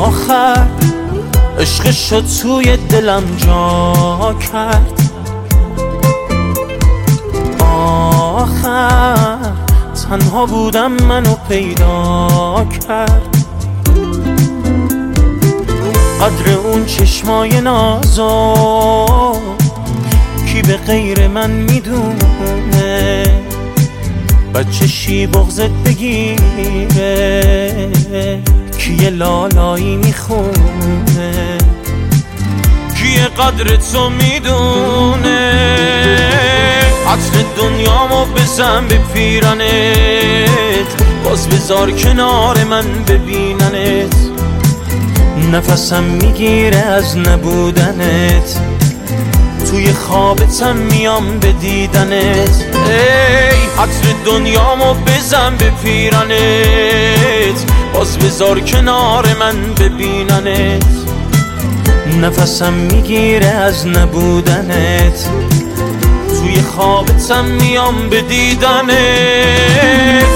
آخر عشقشو توی دلم جا کرد. آخر تنها بودم منو پیدا کرد. قدر اون چشمای نازو کی به غیر من میدونه، بچشی بغضت بگیره کی یه لالایی میخونه، کی قدر تو میدونه. عطر دنیامو بزن به پیرنت، باز بذار کنار من ببیننت. نفسم میگیره از نبودنت، توی خوابتم میام به دیدنت. ای عطر دنیامو بزن به پیرنت، باز بذار کنار من ببیننت. نفسم میگیره از نبودنت، توی خوابتم میام به دیدنت.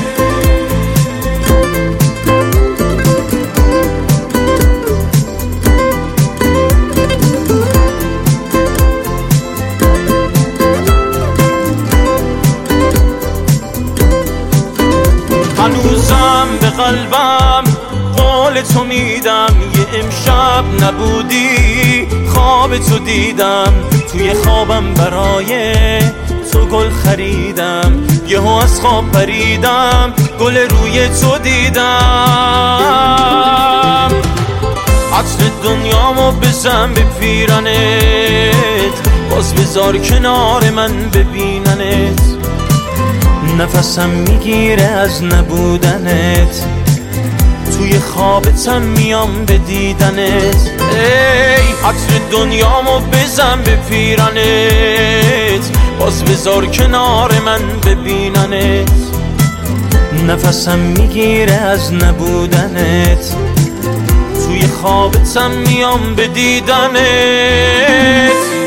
هنوزم به قلبم قول تو میدم، یه امشب نبودی خواب تو دیدم. توی خوابم برای تو گل خریدم، یهو از خواب پریدم گل روی تو دیدم. عطر دنیامو بزن به پیرنت، باز بذار کنار من ببیننت. نفسم میگیره از نبودنت، توی خوابتم میام به دیدنت. ای عطر دنیامو بزن به پیرنت، باز بذار کنار من ببیننت. نفسم میگیره از نبودنت، توی خوابتم میام به دیدنت.